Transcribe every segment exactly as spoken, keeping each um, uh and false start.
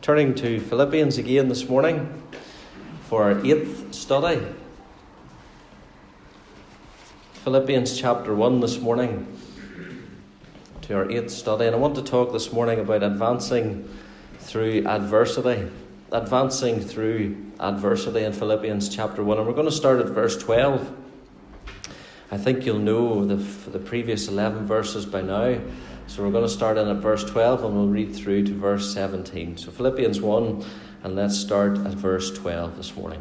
turning to Philippians again this morning for our eighth study. Philippians chapter one this morning to our eighth study. And I want to talk this morning about advancing through adversity. Advancing through adversity in Philippians chapter one. And we're going to start at verse twelve. I think you'll know the, the previous eleven verses by now. So we're going to start in at verse twelve and we'll read through to verse seventeen. So Philippians one, and let's start at verse twelve this morning.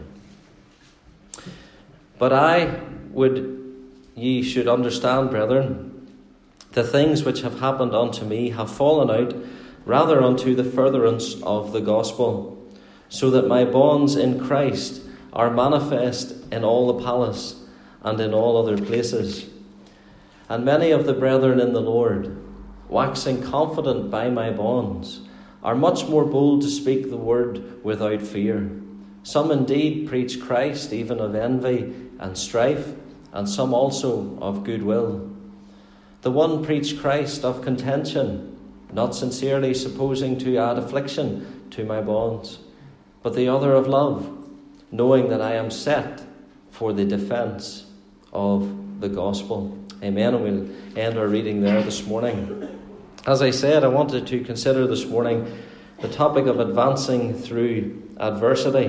But I would ye should understand, brethren, the things which have happened unto me have fallen out rather unto the furtherance of the gospel, so that my bonds in Christ are manifest in all the palace and in all other places. And many of the brethren in the Lord, waxing confident by my bonds, are much more bold to speak the word without fear. Some indeed preach Christ even of envy and strife, and some also of goodwill. The one preach Christ of contention, not sincerely supposing to add affliction to my bonds, but the other of love, knowing that I am set for the defence of the gospel. Amen. And we'll end our reading there this morning. As I said, I wanted to consider this morning the topic of advancing through adversity.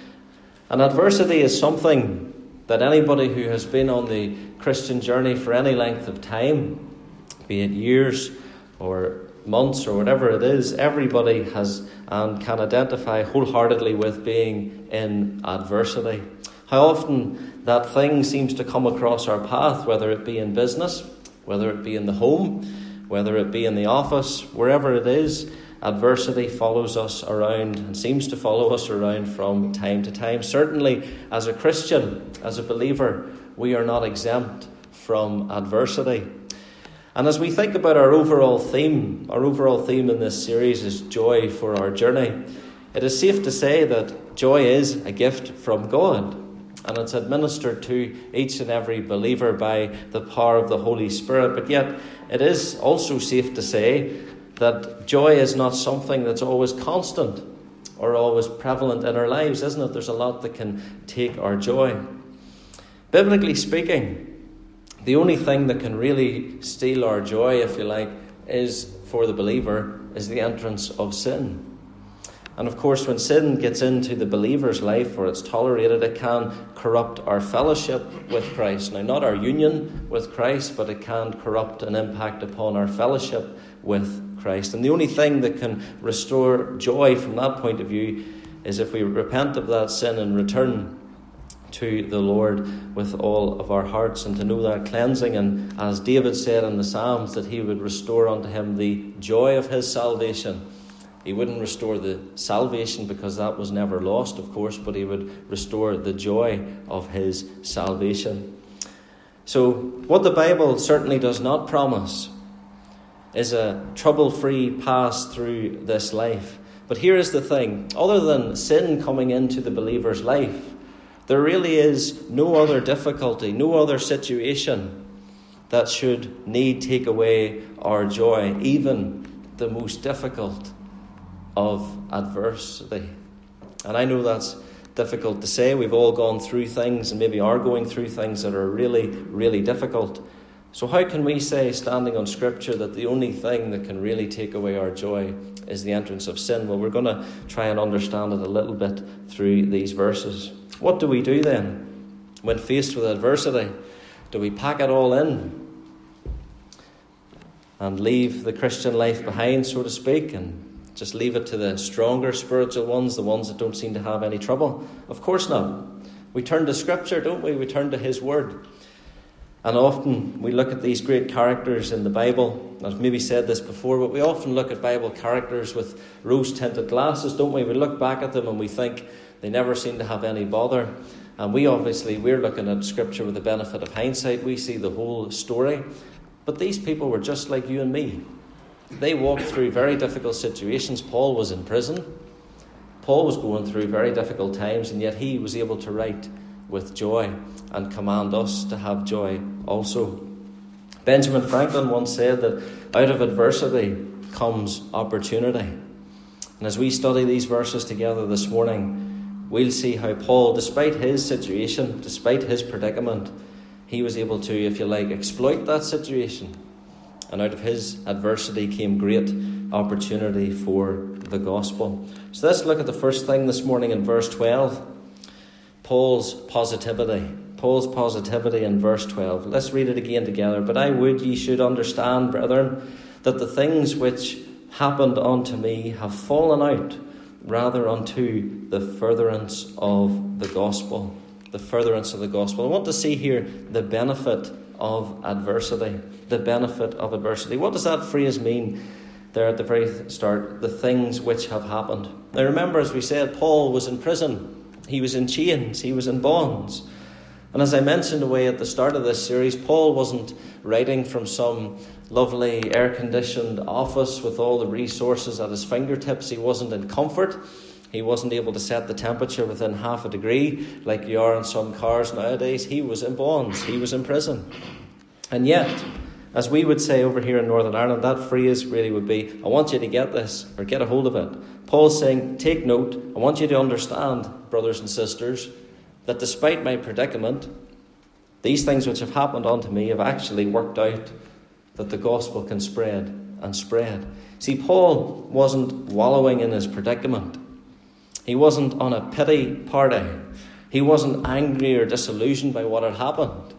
And adversity is something that anybody who has been on the Christian journey for any length of time, be it years or months or whatever it is, everybody has and can identify wholeheartedly with being in adversity. How often that thing seems to come across our path, whether it be in business, whether it be in the home, whether it be in the office, wherever it is, adversity follows us around and seems to follow us around from time to time. Certainly, as a Christian, as a believer, we are not exempt from adversity. And as we think about our overall theme, our overall theme in this series is joy for our journey. It is safe to say that joy is a gift from God, and it's administered to each and every believer by the power of the Holy Spirit. But yet, it is also safe to say that joy is not something that's always constant or always prevalent in our lives, isn't it? There's a lot that can take our joy. Biblically speaking, the only thing that can really steal our joy, if you like, is for the believer, is the entrance of sin. And of course, when sin gets into the believer's life, or it's tolerated, it can corrupt our fellowship with Christ. Now, not our union with Christ, but it can corrupt and impact upon our fellowship with Christ. And the only thing that can restore joy from that point of view is if we repent of that sin and return to the Lord with all of our hearts, and to know that cleansing. And as David said in the Psalms, that he would restore unto him the joy of his salvation. He wouldn't restore the salvation, because that was never lost, of course, but he would restore the joy of his salvation. So what the Bible certainly does not promise is a trouble-free pass through this life. But here is the thing. Other than sin coming into the believer's life, there really is no other difficulty, no other situation that should need take away our joy, even the most difficult of adversity. And I know that's difficult to say. We've all gone through things and maybe are going through things that are really, really difficult. So how can we say, standing on Scripture, that the only thing that can really take away our joy is the entrance of sin? Well, we're going to try and understand it a little bit through these verses. What do we do then when faced with adversity? Do we pack it all in and leave the Christian life behind, so to speak, and just leave it to the stronger spiritual ones, the ones that don't seem to have any trouble? Of course not. We turn to Scripture, don't we? We turn to His Word. And often we look at these great characters in the Bible. I've maybe said this before, but we often look at Bible characters with rose-tinted glasses, don't we? We look back at them and we think they never seem to have any bother. And we obviously, we're looking at Scripture with the benefit of hindsight. We see the whole story. But these people were just like you and me. They walked through very difficult situations. Paul was in prison. Paul was going through very difficult times, and yet he was able to write with joy and command us to have joy also. Benjamin Franklin once said that out of adversity comes opportunity. And as we study these verses together this morning, we'll see how Paul, despite his situation, despite his predicament, he was able to, if you like, exploit that situation. And out of his adversity came great opportunity for the gospel. So let's look at the first thing this morning in verse twelve. Paul's positivity. Paul's positivity in verse twelve. Let's read it again together. But I would ye should understand, brethren, that the things which happened unto me have fallen out rather unto the furtherance of the gospel. The furtherance of the gospel. I want to see here the benefit of adversity. The benefit of adversity. What does that phrase mean there at the very start? The things which have happened. Now remember, as we said, Paul was in prison. He was in chains. He was in bonds. And as I mentioned away at the start of this series, Paul wasn't writing from some lovely air-conditioned office with all the resources at his fingertips. He wasn't in comfort. He wasn't able to set the temperature within half a degree like you are in some cars nowadays. He was in bonds. He was in prison. And yet, as we would say over here in Northern Ireland, that phrase really would be, I want you to get this, or get a hold of it. Paul's saying, take note. I want you to understand, brothers and sisters, that despite my predicament, these things which have happened unto me have actually worked out that the gospel can spread and spread. See, Paul wasn't wallowing in his predicament. He wasn't on a pity party. He wasn't angry or disillusioned by what had happened.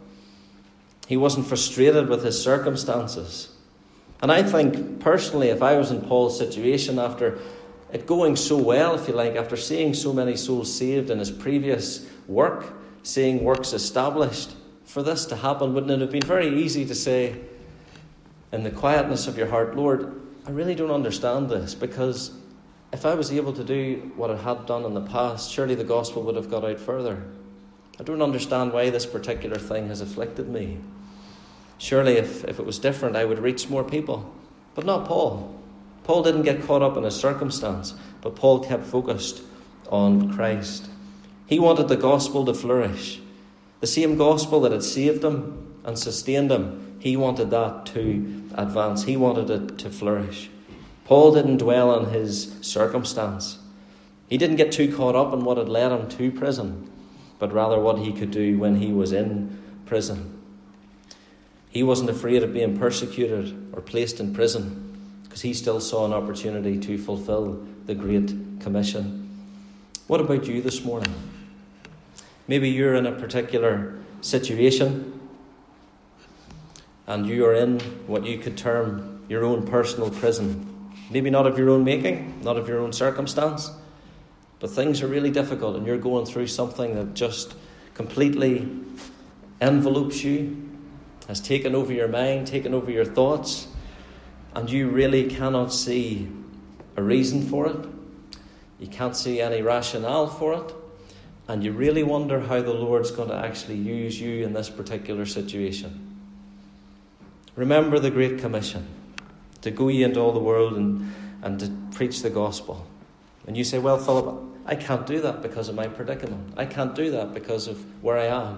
He wasn't frustrated with his circumstances. And I think, personally, if I was in Paul's situation after it going so well, if you like, after seeing so many souls saved in his previous work, seeing works established, for this to happen, wouldn't it have been very easy to say, in the quietness of your heart, Lord, I really don't understand this, because if I was able to do what I had done in the past, surely the gospel would have got out further. I don't understand why this particular thing has afflicted me. Surely if, if it was different, I would reach more people. But not Paul. Paul didn't get caught up in his circumstance, but Paul kept focused on Christ. He wanted the gospel to flourish. The same gospel that had saved him and sustained him, he wanted that to advance. He wanted it to flourish. Paul didn't dwell on his circumstance. He didn't get too caught up in what had led him to prison, but rather what he could do when he was in prison. He wasn't afraid of being persecuted or placed in prison because he still saw an opportunity to fulfill the Great Commission. What about you this morning? Maybe you're in a particular situation and you are in what you could term your own personal prison. Maybe not of your own making, not of your own circumstance, but things are really difficult and you're going through something that just completely envelopes you, has taken over your mind, taken over your thoughts, and you really cannot see a reason for it. You can't see any rationale for it, and you really wonder how the Lord's going to actually use you in this particular situation. Remember the Great Commission, to go ye into all the world and, and to preach the gospel. And you say, well, Philip, I can't do that because of my predicament. I can't do that because of where I am.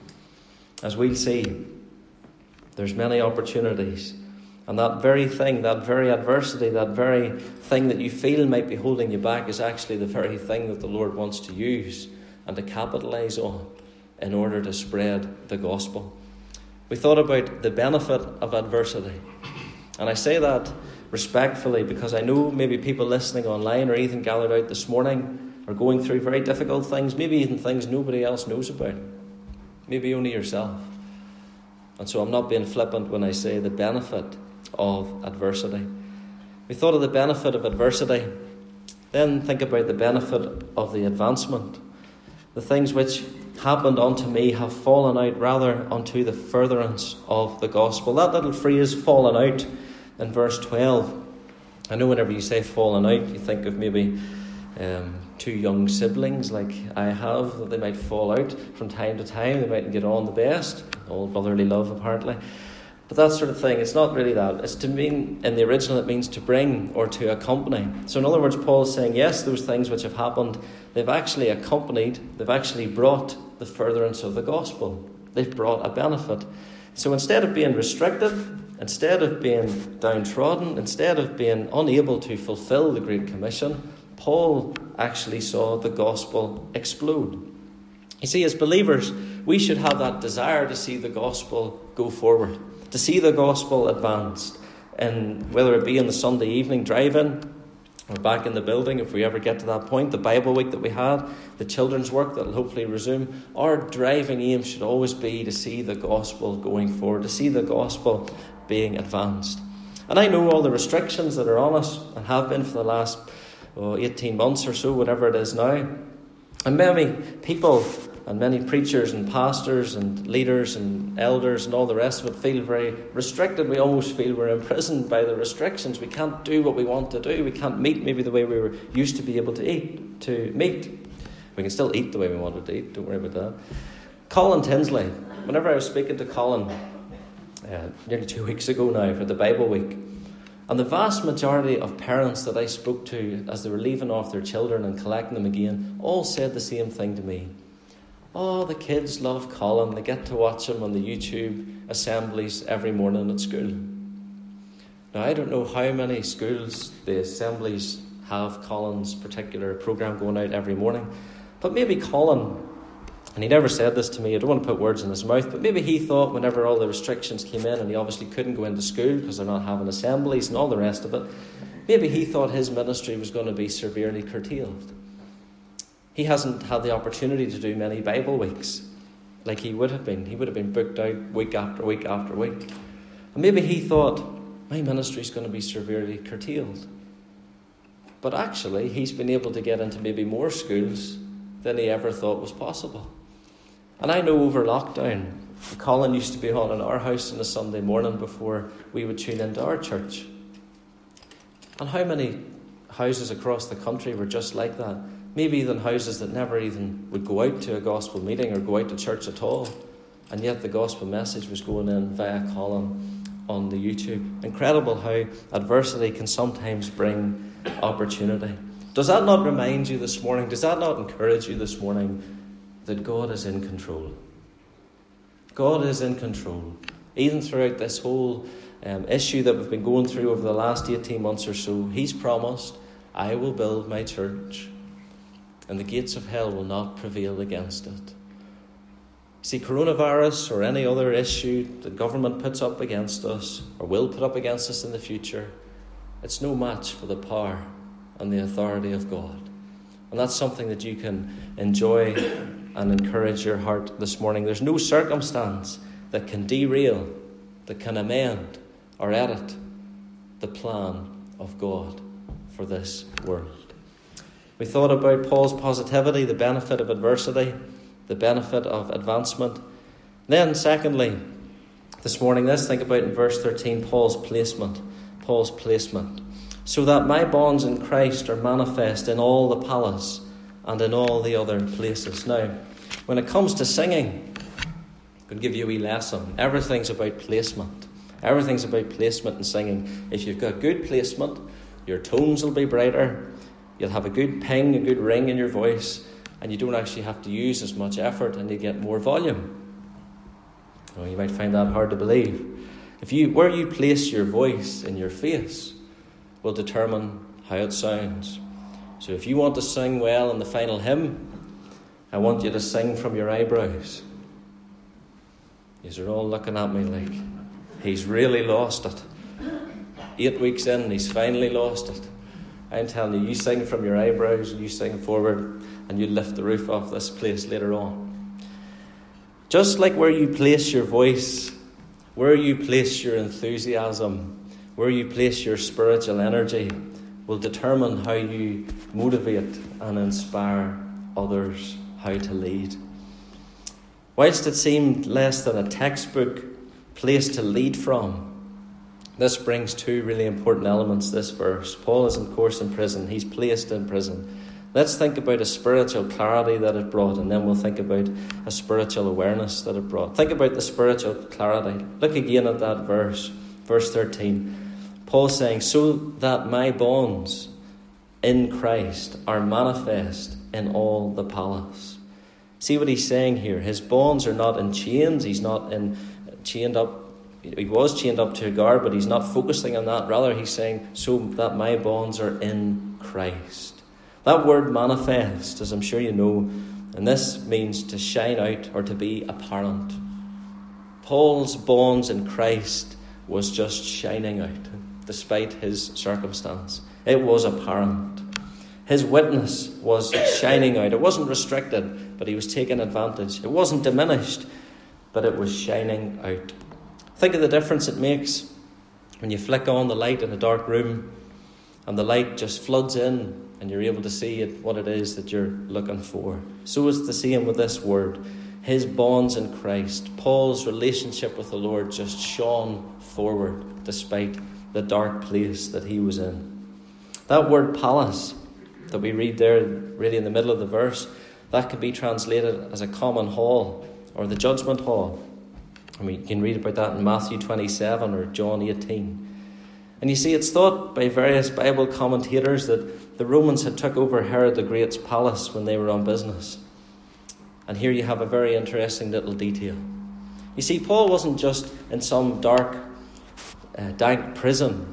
As we'll see, there's many opportunities. And that very thing, that very adversity, that very thing that you feel might be holding you back is actually the very thing that the Lord wants to use and to capitalise on in order to spread the gospel. We thought about the benefit of adversity. And I say that respectfully because I know maybe people listening online or even gathered out this morning are going through very difficult things, maybe even things nobody else knows about, maybe only yourself. And so I'm not being flippant when I say the benefit of adversity. We thought of the benefit of adversity, then think about the benefit of the advancement. The things which happened unto me have fallen out rather unto the furtherance of the gospel. That little phrase, fallen out, in verse twelve. I know whenever you say fallen out, you think of maybe um, two young siblings like I have, that they might fall out from time to time. They mightn't get on the best. All brotherly love, apparently. But that sort of thing, it's not really that. It's to mean, in the original, it means to bring or to accompany. So in other words, Paul's saying, yes, those things which have happened, they've actually accompanied, they've actually brought the furtherance of the gospel. They've brought a benefit. So instead of being restricted, instead of being downtrodden, instead of being unable to fulfill the Great Commission, Paul actually saw the gospel explode. You see, as believers, we should have that desire to see the gospel go forward, to see the gospel advanced, and whether it be in the Sunday evening drive-in, or back in the building, if we ever get to that point, the Bible week that we had, the children's work that will hopefully resume, our driving aim should always be to see the gospel going forward, to see the gospel being advanced. And I know all the restrictions that are on us, and have been for the last oh, eighteen months or so, whatever it is now. And many people and many preachers and pastors and leaders and elders and all the rest of it feel very restricted. We almost feel we're imprisoned by the restrictions. We can't do what we want to do. We can't meet maybe the way we were used to be able to eat, to meet. We can still eat the way we wanted to eat. Don't worry about that. Colin Tinsley. Whenever I was speaking to Colin uh, nearly two weeks ago now for the Bible week, and the vast majority of parents that I spoke to as they were leaving off their children and collecting them again all said the same thing to me. Oh, the kids love Colin. They get to watch him on the YouTube assemblies every morning at school. Now, I don't know how many schools the assemblies have Colin's particular programme going out every morning, but maybe Colin, and he never said this to me, I don't want to put words in his mouth, but maybe he thought whenever all the restrictions came in and he obviously couldn't go into school because they're not having assemblies and all the rest of it, maybe he thought his ministry was going to be severely curtailed. He hasn't had the opportunity to do many Bible weeks like he would have been. He would have been booked out week after week after week. And maybe he thought, my ministry is going to be severely curtailed. But actually, he's been able to get into maybe more schools than he ever thought was possible. And I know over lockdown, Colin used to be on in our house on a Sunday morning before we would tune into our church. And how many houses across the country were just like that? Maybe even houses that never even would go out to a gospel meeting or go out to church at all. And yet the gospel message was going in via Colin on the YouTube. Incredible how adversity can sometimes bring opportunity. Does that not remind you this morning, does that not encourage you this morning that God is in control? God is in control. Even throughout this whole um, issue that we've been going through over the last eighteen months or so, He's promised, I will build my church, and the gates of hell will not prevail against it. See, coronavirus or any other issue the government puts up against us or will put up against us in the future, it's no match for the power and the authority of God. And that's something that you can enjoy and encourage your heart this morning. There's no circumstance that can derail, that can amend or edit the plan of God for this world. We thought about Paul's positivity, the benefit of adversity, the benefit of advancement. Then, secondly, this morning, let's think about in verse thirteen, Paul's placement. Paul's placement. So that my bonds in Christ are manifest in all the palace and in all the other places. Now, when it comes to singing, I'm going to give you a wee lesson. Everything's about placement. Everything's about placement in singing. If you've got good placement, your tones will be brighter. You'll have a good ping, a good ring in your voice, and you don't actually have to use as much effort, and you get more volume. Well, you might find that hard to believe. If you, where you place your voice in your face will determine how it sounds. So if you want to sing well in the final hymn, I want you to sing from your eyebrows. These are all looking at me like, he's really lost it. Eight weeks in, he's finally lost it. I'm telling you, you sing from your eyebrows and you sing forward and you lift the roof off this place later on. Just like where you place your voice, where you place your enthusiasm, where you place your spiritual energy will determine how you motivate and inspire others how to lead. Whilst it seemed less than a textbook place to lead from, this brings two really important elements, this verse. Paul is, of course, in prison. He's placed in prison. Let's think about a spiritual clarity that it brought, and then we'll think about a spiritual awareness that it brought. Think about the spiritual clarity. Look again at that verse, verse thirteen. Paul saying, so that my bonds in Christ are manifest in all the palace. See what he's saying here. His bonds are not in chains. He's not in chained up, he was chained up to a guard, but he's not focusing on that. Rather, he's saying, so that my bonds are in Christ. That word manifest, as I'm sure you know, and this means to shine out or to be apparent. Paul's bonds in Christ was just shining out, despite his circumstance. It was apparent. His witness was shining out. It wasn't restricted, but he was taking advantage. It wasn't diminished, but it was shining out. Think of the difference it makes when you flick on the light in a dark room and the light just floods in and you're able to see it, what it is that you're looking for. So is the same with this word. His bonds in Christ, Paul's relationship with the Lord just shone forward despite the dark place that he was in. That word palace that we read there really in the middle of the verse, that could be translated as a common hall or the judgment hall. I mean, you can read about that in Matthew twenty-seven or John eighteen. And you see, it's thought by various Bible commentators that the Romans had took over Herod the Great's palace when they were on business. And here you have a very interesting little detail. You see, Paul wasn't just in some dark, uh, dank prison,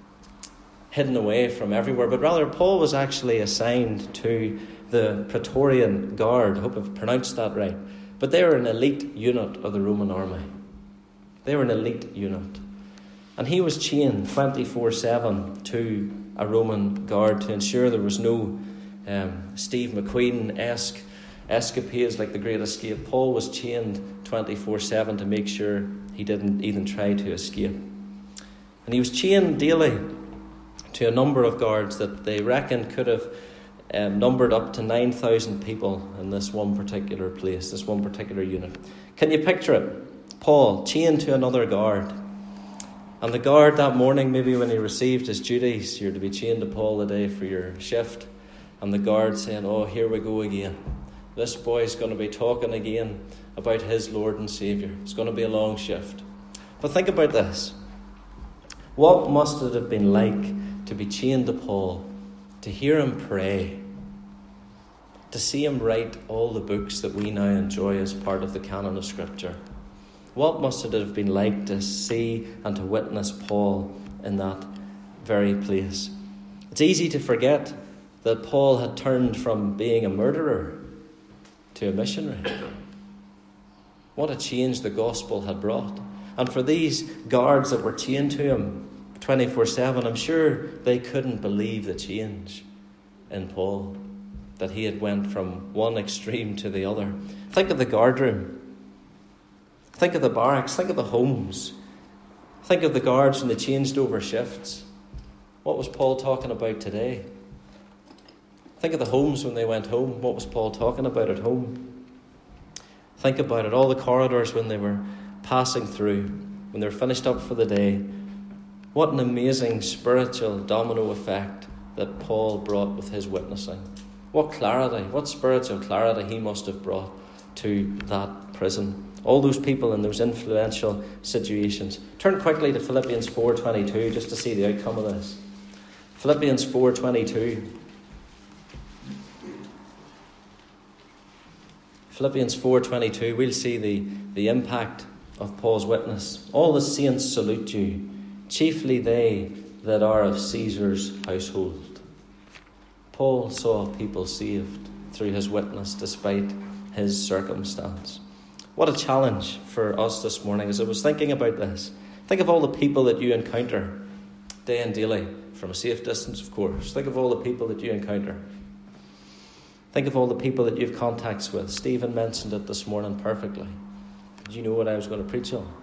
hidden away from everywhere, but rather Paul was actually assigned to the Praetorian Guard. I hope I've pronounced that right. But they were an elite unit of the Roman army. They were an elite unit. And he was chained twenty-four seven to a Roman guard to ensure there was no um, Steve McQueen-esque escapades like the Great Escape. Paul was chained twenty-four seven to make sure he didn't even try to escape. And he was chained daily to a number of guards that they reckoned could have um, numbered up to nine thousand people in this one particular place, this one particular unit. Can you picture it? Paul chained to another guard. And the guard that morning, maybe when he received his duties, you're to be chained to Paul today for your shift. And the guard saying, oh, here we go again. This boy's going to be talking again about his Lord and Saviour. It's going to be a long shift. But think about this. What must it have been like to be chained to Paul, to hear him pray, to see him write all the books that we now enjoy as part of the canon of Scripture? What must it have been like to see and to witness Paul in that very place? It's easy to forget that Paul had turned from being a murderer to a missionary. What a change the gospel had brought. And for these guards that were chained to him twenty-four seven, I'm sure they couldn't believe the change in Paul, that he had went from one extreme to the other. Think of the guard room. Think of the barracks. Think of the homes. Think of the guards when they changed over shifts. What was Paul talking about today? Think of the homes when they went home. What was Paul talking about at home? Think about it. All the corridors when they were passing through, when they were finished up for the day. What an amazing spiritual domino effect that Paul brought with his witnessing. What clarity, what spiritual clarity he must have brought to that prison. All those people in those influential situations. Turn quickly to Philippians four twenty-two just to see the outcome of this. Philippians four twenty-two. Philippians four twenty-two, we'll see the, the impact of Paul's witness. All the saints salute you, chiefly they that are of Caesar's household. Paul saw people saved through his witness despite his circumstance. What a challenge for us this morning as I was thinking about this. Think of all the people that you encounter day and daily, from a safe distance, of course. Think of all the people that you encounter. Think of all the people that you have contacts with. Stephen mentioned it this morning perfectly. Did you know what I was going to preach on?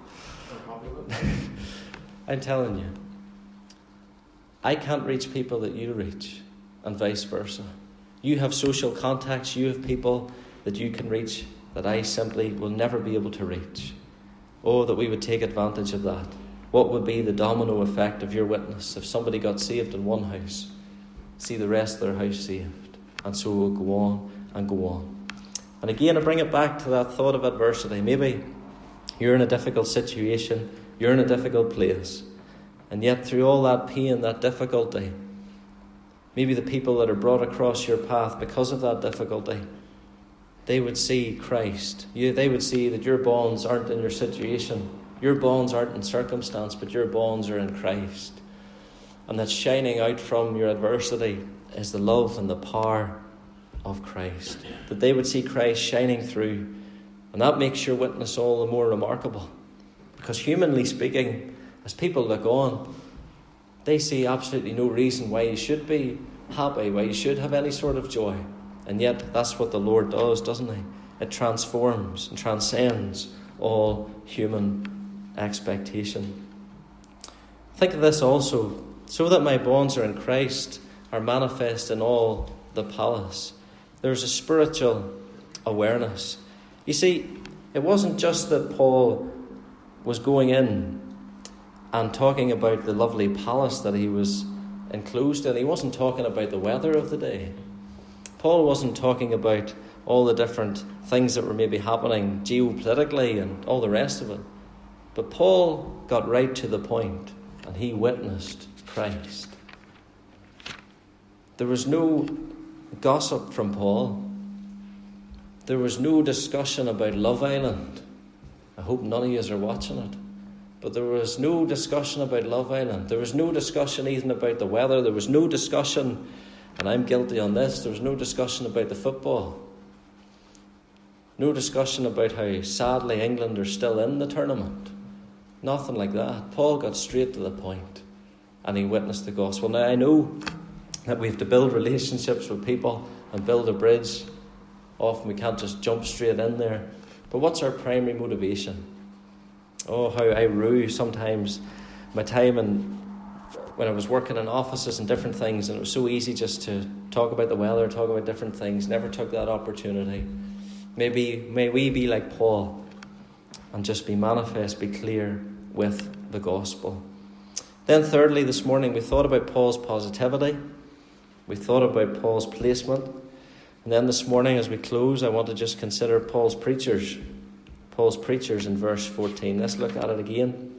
I'm telling you, I can't reach people that you reach, and vice versa. You have social contacts, you have people that you can reach that I simply will never be able to reach. Oh, that we would take advantage of that. What would be the domino effect of your witness if somebody got saved in one house? See the rest of their house saved. And so we'll go on and go on. And again, I bring it back to that thought of adversity. Maybe you're in a difficult situation, you're in a difficult place, and yet through all that pain, that difficulty, maybe the people that are brought across your path because of that difficulty, they would see Christ. You, they would see that your bonds aren't in your situation. Your bonds aren't in circumstance, but your bonds are in Christ. And that shining out from your adversity is the love and the power of Christ. That they would see Christ shining through. And that makes your witness all the more remarkable. Because humanly speaking, as people look on, they see absolutely no reason why you should be happy, why you should have any sort of joy. And yet that's what the Lord does, doesn't he? It transforms and transcends all human expectation. Think of this also. So that my bonds are in Christ are manifest in all the palace. There's a spiritual awareness. You see, it wasn't just that Paul was going in and talking about the lovely palace that he was enclosed in. He wasn't talking about the weather of the day. Paul wasn't talking about all the different things that were maybe happening geopolitically and all the rest of it. But Paul got right to the point, and he witnessed Christ. There was no gossip from Paul. There was no discussion about Love Island. I hope none of you are watching it. But there was no discussion about Love Island. There was no discussion even about the weather. There was no discussion, and I'm guilty on this, there was no discussion about the football. No discussion about how sadly England are still in the tournament. Nothing like that. Paul got straight to the point, and he witnessed the gospel. Now, I know that we have to build relationships with people and build a bridge. Often we can't just jump straight in there. But what's our primary motivation? Oh, how I rue sometimes my time in, when I was working in offices and different things, and it was so easy just to talk about the weather, talk about different things. Never took that opportunity. Maybe may we be like Paul and just be manifest, be clear with the gospel. Then thirdly, this morning we thought about Paul's positivity. We thought about Paul's placement. And then this morning as we close, I want to just consider Paul's preachers. Paul's preachers in verse fourteen. Let's look at it again.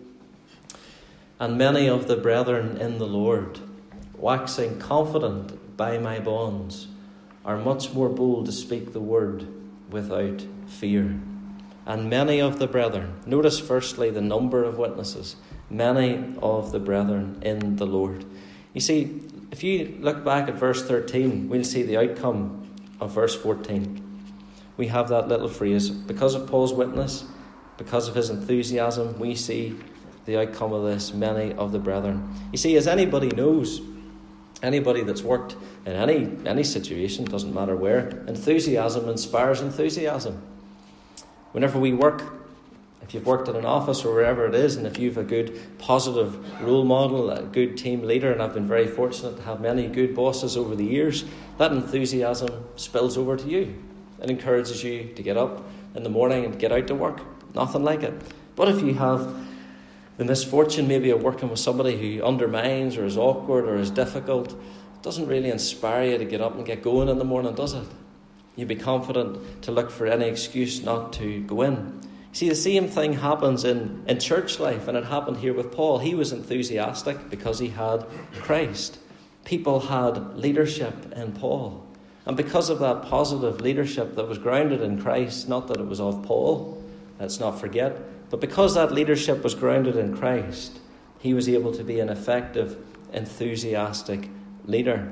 And many of the brethren in the Lord, waxing confident by my bonds, are much more bold to speak the word without fear. And many of the brethren, notice firstly the number of witnesses, many of the brethren in the Lord. You see, if you look back at verse thirteen, we'll see the outcome of verse fourteen. We have that little phrase, because of Paul's witness, because of his enthusiasm, we see the outcome of this, many of the brethren. You see, as anybody knows, anybody that's worked in any any situation, doesn't matter where, enthusiasm inspires enthusiasm. Whenever we work, if you've worked in an office or wherever it is, and if you've a good positive role model, a good team leader, and I've been very fortunate to have many good bosses over the years, that enthusiasm spills over to you. It encourages you to get up in the morning and get out to work. Nothing like it. But if you have the misfortune maybe of working with somebody who undermines or is awkward or is difficult, it doesn't really inspire you to get up and get going in the morning, does it? You'd be confident to look for any excuse not to go in. See, the same thing happens in, in church life, and it happened here with Paul. He was enthusiastic because he had Christ. People had leadership in Paul. And because of that positive leadership that was grounded in Christ, not that it was of Paul, let's not forget, but because that leadership was grounded in Christ, he was able to be an effective, enthusiastic leader.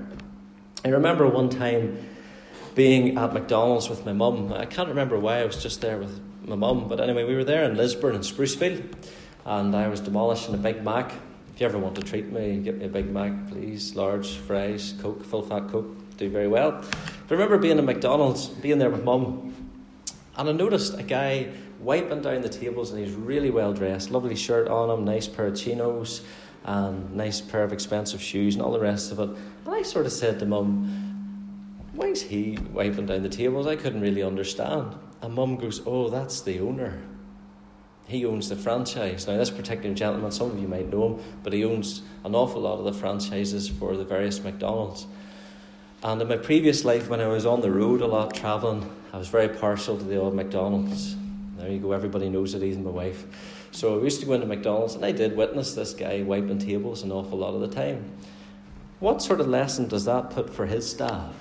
I remember one time being at McDonald's with my mum. I can't remember why, I was just there with my mum, but anyway, we were there in Lisburn and Sprucefield, and I was demolishing a Big Mac. If you ever want to treat me, get me a Big Mac, please. Large, fries, Coke, full fat Coke. Do very well. But I remember being in McDonald's, being there with mum, and I noticed a guy wiping down the tables, and he's really well dressed, lovely shirt on him, nice pair of chinos, and nice pair of expensive shoes and all the rest of it. And I sort of said to mum, why is he wiping down the tables? I couldn't really understand. And mum goes, oh, that's the owner. He owns the franchise. Now, this particular gentleman, some of you might know him, but he owns an awful lot of the franchises for the various McDonald's. And in my previous life, when I was on the road a lot travelling, I was very partial to the old McDonald's. There you go, everybody knows it, even my wife. So I used to go into McDonald's, and I did witness this guy wiping tables an awful lot of the time. What sort of lesson does that put for his staff?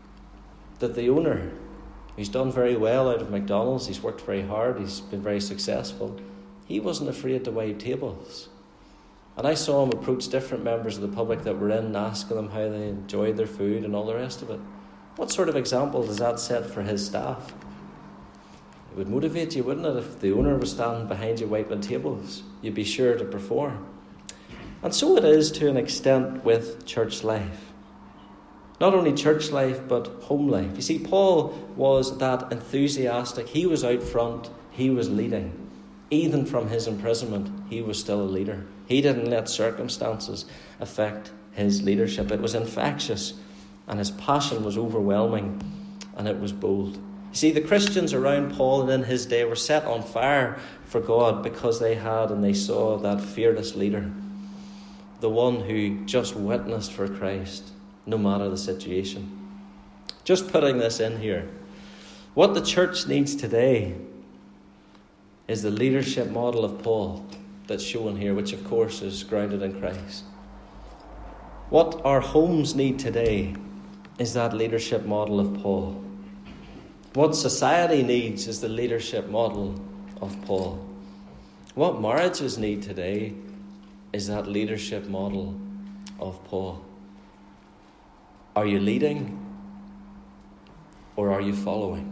That the owner, he's done very well out of McDonald's, he's worked very hard, he's been very successful, he wasn't afraid to wait tables. And I saw him approach different members of the public that were in, asking them how they enjoyed their food and all the rest of it. What sort of example does that set for his staff? It would motivate you, wouldn't it, if the owner was standing behind you wiping tables? You'd be sure to perform. And so it is to an extent with church life. Not only church life, but home life. You see, Paul was that enthusiastic. He was out front. He was leading. Even from his imprisonment, he was still a leader. He didn't let circumstances affect his leadership. It was infectious, and his passion was overwhelming, and it was bold. You see, the Christians around Paul and in his day were set on fire for God because they had and they saw that fearless leader, the one who just witnessed for Christ, no matter the situation. Just putting this in here, what the church needs today is the leadership model of Paul that's shown here, which of course is grounded in Christ. What our homes need today is that leadership model of Paul. What society needs is the leadership model of Paul. What marriages need today is that leadership model of Paul. Are you leading or are you following?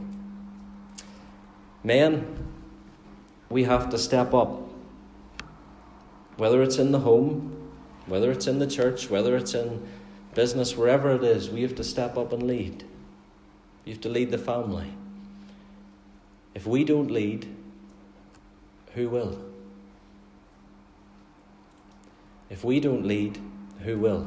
Men, we have to step up. Whether it's in the home, whether it's in the church, whether it's in business, wherever it is, we have to step up and lead. You have to lead the family. If we don't lead, who will? If we don't lead, who will?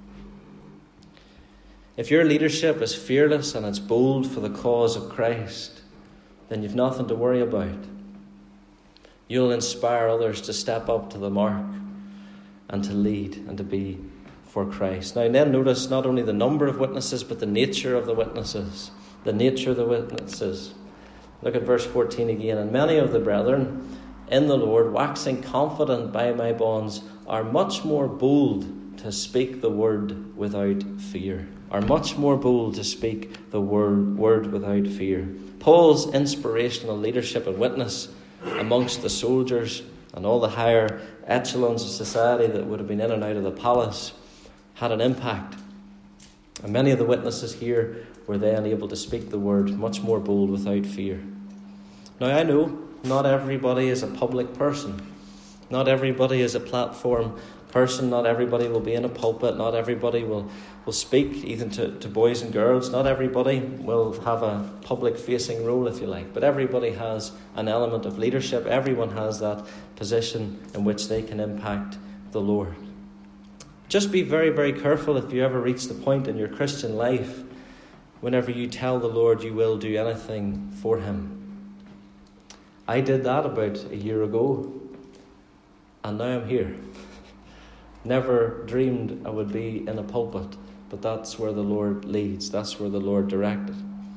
If your leadership is fearless and it's bold for the cause of Christ, then you've nothing to worry about. You'll inspire others to step up to the mark and to lead and to be for Christ. Now then, notice not only the number of witnesses, but the nature of the witnesses. The nature of the witnesses. Look at verse fourteen again. And many of the brethren in the Lord, waxing confident by my bonds, are much more bold to speak the word without fear. Are much more bold to speak the word, word without fear. Paul's inspirational leadership and witness amongst the soldiers and all the higher echelons of society that would have been in and out of the palace had an impact. And many of the witnesses here were then able to speak the word much more bold without fear. Now I know not everybody is a public person. Not everybody is a platform person. Not everybody will be in a pulpit. Not everybody will, will speak even to, to boys and girls. Not everybody will have a public-facing role, if you like. But everybody has an element of leadership. Everyone has that position in which they can impact the Lord. Just be very, very careful if you ever reach the point in your Christian life whenever you tell the Lord you will do anything for him. I did that about a year ago, and now I'm here. Never dreamed I would be in a pulpit, but that's where the Lord leads. That's where the Lord directed.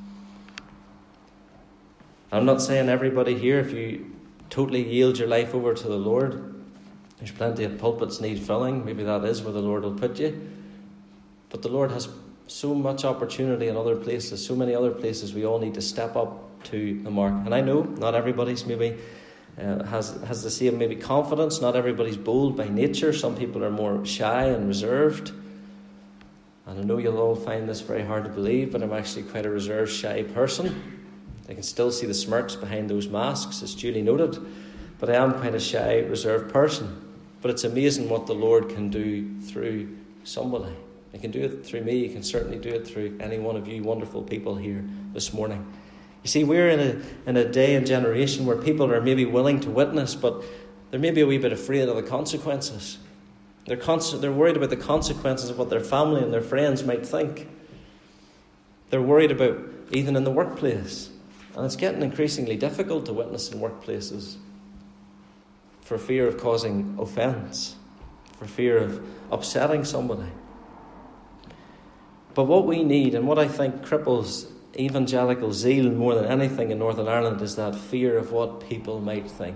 I'm not saying everybody here, if you totally yield your life over to the Lord, there's plenty of pulpits need filling. Maybe that is where the Lord will put you. But the Lord has so much opportunity in other places, so many other places we all need to step up to the mark. And I know not everybody's maybe uh, has has the same maybe confidence. Not everybody's bold by nature. Some people are more shy and reserved. And I know you'll all find this very hard to believe, but I'm actually quite a reserved, shy person. I can still see the smirks behind those masks, as duly noted. But I am quite a shy, reserved person. But it's amazing what the Lord can do through somebody. He can do it through me. He can certainly do it through any one of you wonderful people here this morning. You see, we're in a in a day and generation where people are maybe willing to witness, but they're maybe a wee bit afraid of the consequences. They're const- they're worried about the consequences of what their family and their friends might think. They're worried about even in the workplace. And it's getting increasingly difficult to witness in workplaces for fear of causing offence, for fear of upsetting somebody. But what we need, and what I think cripples evangelical zeal more than anything in Northern Ireland, is that fear of what people might think.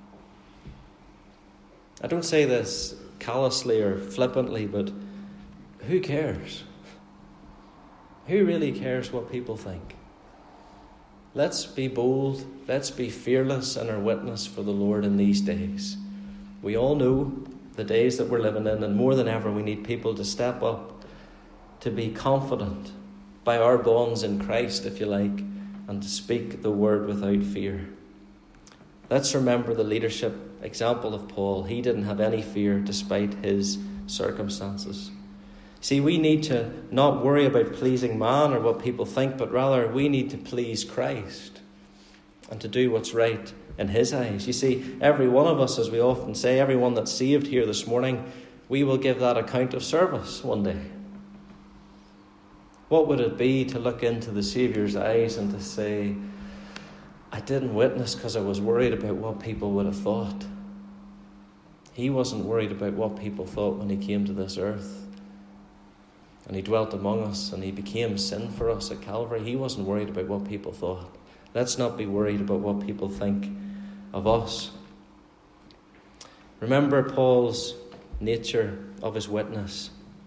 I don't say this callously or flippantly, but who cares? Who really cares what people think? Let's be bold. Let's be fearless in our witness for the Lord in these days. We all know the days that we're living in, and more than ever we need people to step up, to be confident by our bonds in Christ, if you like, and to speak the word without fear. Let's remember the leadership example of Paul. He didn't have any fear despite his circumstances. See, we need to not worry about pleasing man or what people think, but rather we need to please Christ and to do what's right in his eyes. You see, every one of us, as we often say, everyone that's saved here this morning, we will give that account of service one day. What would it be to look into the Saviour's eyes and to say, I didn't witness because I was worried about what people would have thought. He wasn't worried about what people thought when he came to this earth. And he dwelt among us and he became sin for us at Calvary. He wasn't worried about what people thought. Let's not be worried about what people think of us. Remember Paul's nature of his witness.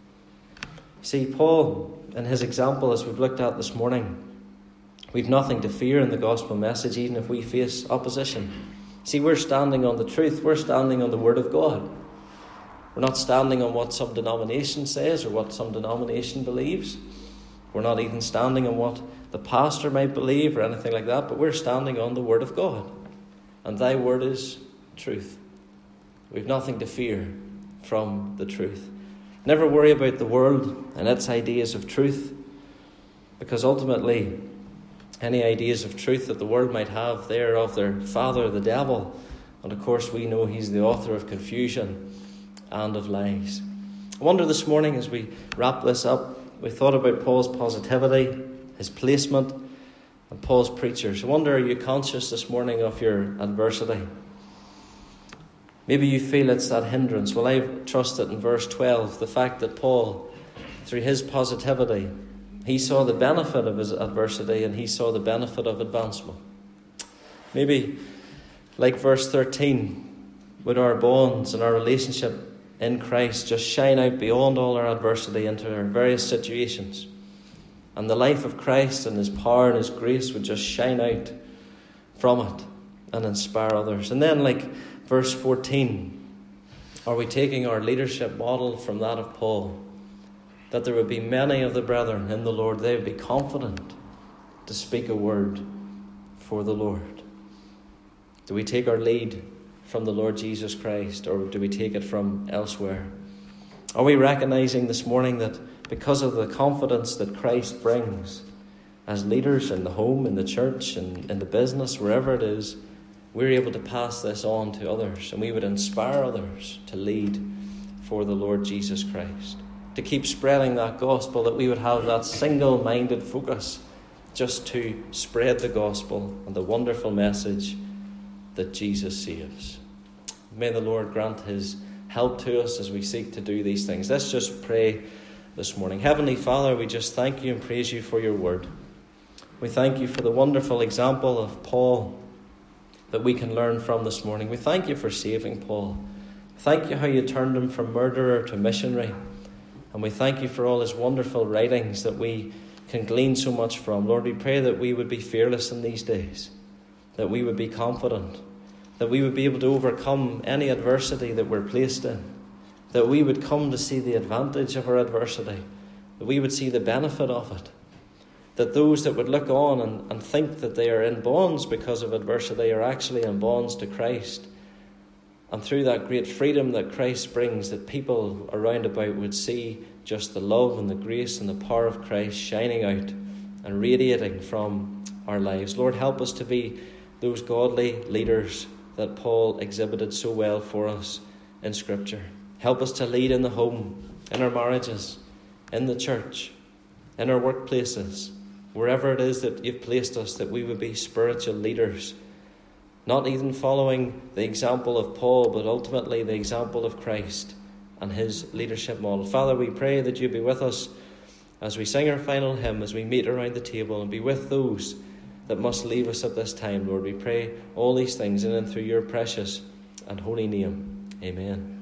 See, Paul, in his example, as we've looked at this morning, we've nothing to fear in the gospel message, even if we face opposition. See, we're standing on the truth. We're standing on the word of God. We're not standing on what some denomination says or what some denomination believes. We're not even standing on what the pastor might believe or anything like that, but we're standing on the word of God. And thy word is truth. We've nothing to fear from the truth. Never worry about the world and its ideas of truth, because ultimately any ideas of truth that the world might have, they are of their father, the devil. And of course we know he's the author of confusion and of lies. I wonder this morning, as we wrap this up, we thought about Paul's positivity, his placement, and Paul's preachers. I wonder, are you conscious this morning of your adversity? Maybe you feel it's that hindrance. Well, I trust that in verse twelve, the fact that Paul, through his positivity, he saw the benefit of his adversity and he saw the benefit of advancement. Maybe, like verse thirteen, would our bonds and our relationship in Christ just shine out beyond all our adversity into our various situations. And the life of Christ and his power and his grace would just shine out from it and inspire others. And then, like verse fourteen, are we taking our leadership model from that of Paul? That there would be many of the brethren in the Lord, they would be confident to speak a word for the Lord. Do we take our lead from the Lord Jesus Christ, or do we take it from elsewhere? Are we recognizing this morning that because of the confidence that Christ brings as leaders in the home, in the church, and in the business, wherever it is, we're able to pass this on to others, and we would inspire others to lead for the Lord Jesus Christ, to keep spreading that gospel, that we would have that single-minded focus just to spread the gospel and the wonderful message that Jesus saves. May the Lord grant his help to us as we seek to do these things. Let's just pray this morning. Heavenly Father, we just thank you and praise you for your word. We thank you for the wonderful example of Paul that we can learn from this morning. We thank you for saving Paul. Thank you how you turned him from murderer to missionary. And we thank you for all his wonderful writings that we can glean so much from. Lord, we pray that we would be fearless in these days, that we would be confident, that we would be able to overcome any adversity that we're placed in, that we would come to see the advantage of our adversity, that we would see the benefit of it, that those that would look on and, and think that they are in bonds because of adversity are actually in bonds to Christ. And through that great freedom that Christ brings, that people around about would see just the love and the grace and the power of Christ shining out and radiating from our lives. Lord, help us to be those godly leaders that Paul exhibited so well for us in Scripture. Help us to lead in the home, in our marriages, in the church, in our workplaces, wherever it is that you've placed us, that we would be spiritual leaders, not even following the example of Paul, but ultimately the example of Christ and his leadership model. Father, we pray that you be with us as we sing our final hymn, as we meet around the table, and be with those that must leave us at this time, Lord. We pray all these things in and through your precious and holy name. Amen.